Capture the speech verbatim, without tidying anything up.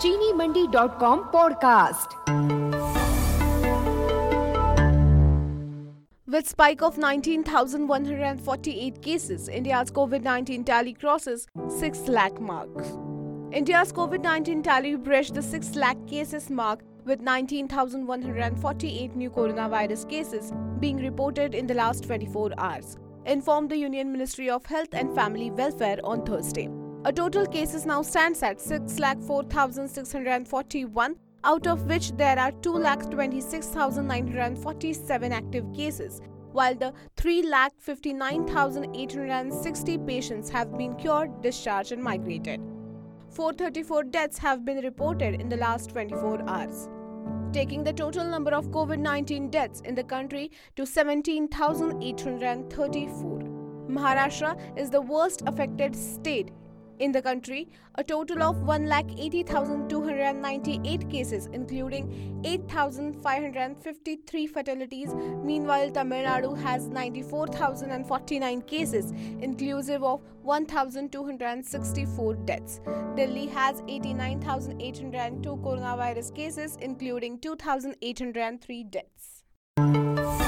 चीनी Mandi dot com podcast. With spike of nineteen thousand one hundred forty-eight cases, India's COVID nineteen tally crosses six lakh mark. India's COVID nineteen tally breached the six lakh cases mark with nineteen thousand one hundred forty-eight new coronavirus cases being reported in the last twenty-four hours, informed the Union Ministry of Health and Family Welfare on Thursday. A total cases now stands at six lakh four thousand six hundred forty-one, out of which there are two lakh twenty-six thousand nine hundred forty-seven active cases, while the three lakh fifty-nine thousand eight hundred sixty patients have been cured, discharged and migrated. four hundred thirty-four deaths have been reported in the last twenty-four hours, taking the total number of COVID nineteen deaths in the country to seventeen thousand eight hundred thirty-four. Maharashtra is the worst affected state in the country. A total of one lakh eighty thousand two hundred ninety-eight cases, including eight thousand five hundred fifty-three fatalities. Meanwhile, Tamil Nadu has ninety-four thousand forty-nine cases, inclusive of one thousand two hundred sixty-four deaths. Delhi has eighty-nine thousand eight hundred two coronavirus cases, including two thousand eight hundred three deaths.